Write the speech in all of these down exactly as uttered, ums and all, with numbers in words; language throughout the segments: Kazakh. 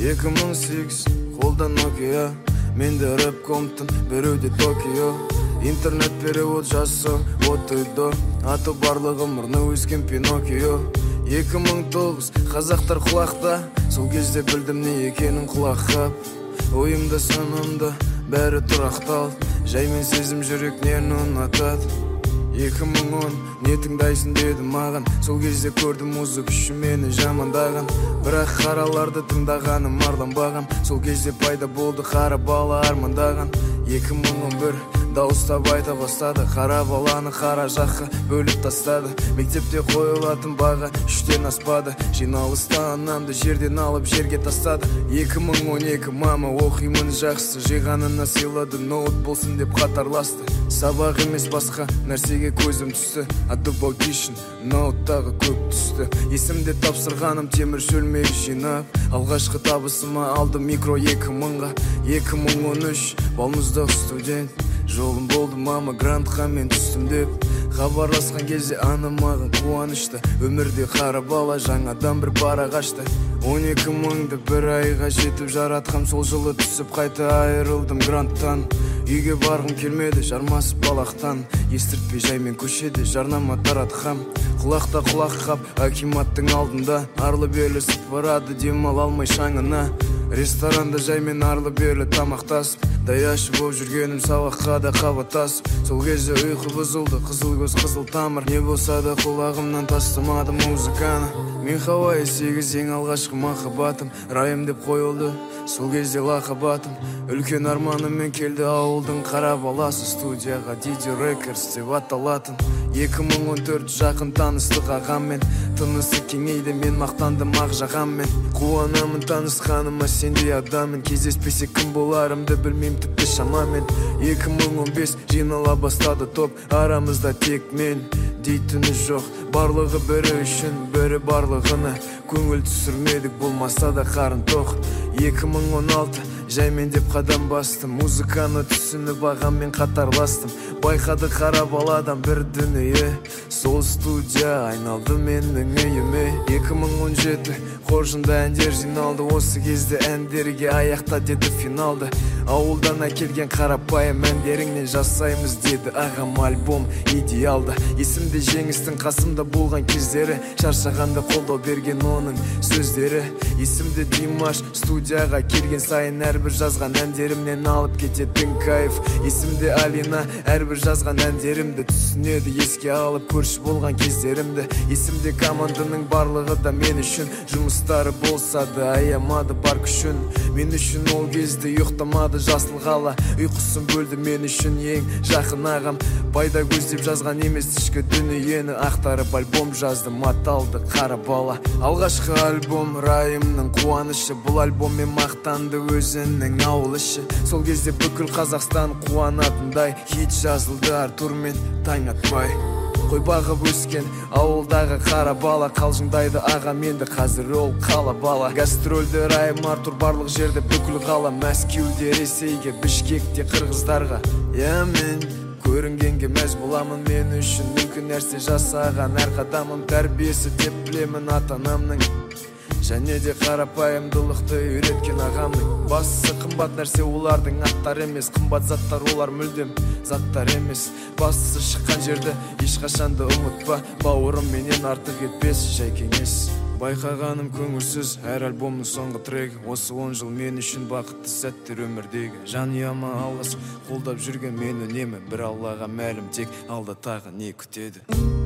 эки миң сегиз колда Nokia, менде рэп Compton, бирөөдө Tokyo. Интернет перевод жасо, вот үйдө аты барлыгы мурны өскен Pinocchio. эки миң тогуз казактар кулакта, сол кезде билдим не экенин кулак кап. Оюмда санамда бәрі турактал, жаймен сезим жүрөк нерни унатат. эки миң он не тыңдайсың деди маган, сол кезде көрдүм музыка үчүн мени жамандаган. Бирок караларды тыңдаганым арланбаган, сол кезде пайда болду кара бала армандаган. эки миң он бир дауыстап айта бастады, кара баланы кара жакка бөлүп тастады. Мектепте коюлатын бага үчтөн аспады, жиналыста анамды жерден алып жерге тастады. эки миң он эки мама окуймун жакшы, жыйганына сыйлады, ноут болсун деп катарласты. Сабак эмес башка нерсеге көзүм түстү, адыбал кишин ноуттагы көп түстү. Эсимде тапсырганым темир шөлмөй жыйнап, алгачкы табысыма алдым микро эки мыңга. эки миң он үч балмуздак студент, жолум болду мама грантка мен түстүм деп. Хабарласкан кезде аны маган кубанычта, өмүрдө кара бала жаңадан бир барак ачты. он эки мыңды бир айга жетип жараткам, сол жылы түсүп кайта айрылдым гранттан. Үйгө баргым келмеди жармасып балактан, эстиртпей жаймен көчөдө жарнама тараткам. Кулакта кулак кап акиматтын алдында, арлы берлі сыпырады дем ала алмай шаңына. Ресторанда жаймен арлы берлі тамактасып, даяшы болуп жүргөнүм сабакка да кабаттасып. Сол кезде уйку бузулду, кызыл көз кызыл тамыр, не болса да кулагымдан тастамадым музыканы. Мен Хавай сегиз эң алгачкы махабатым, Райым деп коюлду сол кезде лакабатым. Үлкен арманыммен келди ауылдың кара баласы, студияга Диди Records деп аталатын. эки миң он төрт жакын таныстык агаммен, тынысы кеңейди, мен мактандым ак жагаммен. Кубанамын танысканыма, сендей адаммен, кездеспесек ким боларымды билмейм типти шамамен. эки миң он беш жыйнала баштады топ, арамызда тек мен дейтіні жоқ. Барлығы бірі үшін, бірі барлығына көңіл түсірмедік, болмаса да қарын тоқ. эки миң он алты жаймен деп қадам бастым, музыканы түсініп ағаммен қатарластым. Байқады қара баладан бір дүние, сол студия айналды менің үйіме. эки миң он жеті қоржында әндер жиналды, осы кезде әндерге аяқта деді финалды. Ауылдан әкелген қарапайым әндеріңнен жасаймыз деді ағам, альбом идеалды. Есімде жеңістің қасымда болған кездері, шаршағанда қолдау берген оның сөздері. Есімде Димаш студияға келген сайын әрбір жазған әндерімнен алып кететін кайф. Есімде Алина әрбір жазған әндерімді түсінеді, еске алып көрші болған кездерімді. Есімде команданың барлығы да мен үшін, жұмыстары болса да аямады бар күшін. Мен үшін ол кезде ұйықтамады жасыл қала, ұйқысын бөлді мен үшін ең жақын ағам. Пайда көздеп жазған емес ішкі дүниені, ақтарып альбом жаздым, аталды қара бала. Алғашқы альбом Райымның қуанышы, бұл альбоммен мақтанды өзінің ауыл іші. Сол кезде бүкіл Қазақстан қуанатындай хит жазылды Артур мен таң атпай. Қой бағып өскен ауылдағы қара бала, қалжыңдайды аға менді, қазір ол қала бала. Гастрольді Райым Артур барлық жерде бүкіл қала, Мәскеуде, Ресейге, Бішкекте, Қырғыздарға. Я мен көрінгенге мәз боламын, мен үшін мүмкін нәрсе жасаған әр қадамым тәрбиесі деп білемін ата-анамның. Және де қарапайымдылықты үйреткен ағамның. Бастысы қымбат нәрсе олардың аттар емес, қымбат заттар олар мүлдем заттар емес. Бастысы шыққан жерді ешқашанды ұмытпа, бауырым менен артық етпес жай кеңес. Байқағаным көңілсіз әр альбомның соңғы треги, осы он жыл мен үшін бақытты сәттер өмірдегі. Жанұяма алғыс қолдап жүрген мен үнемі, бір Аллаға мәлім, тек алда тағы не күтеді.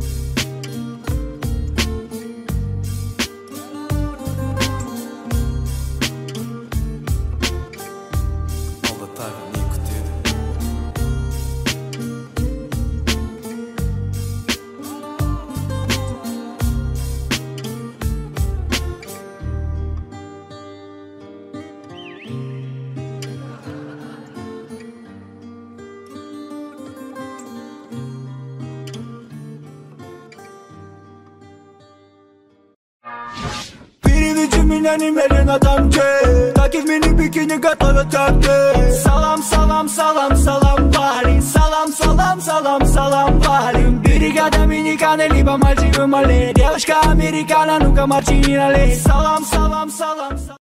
Animelin adamcı, takip beni bikini katladı taktı. Salam salam salam salam bari, salam salam salam salam bari. Brigada dominicana, liba marci umale, девушка американа, ну-ка марчи налей. Salam salam salam salam.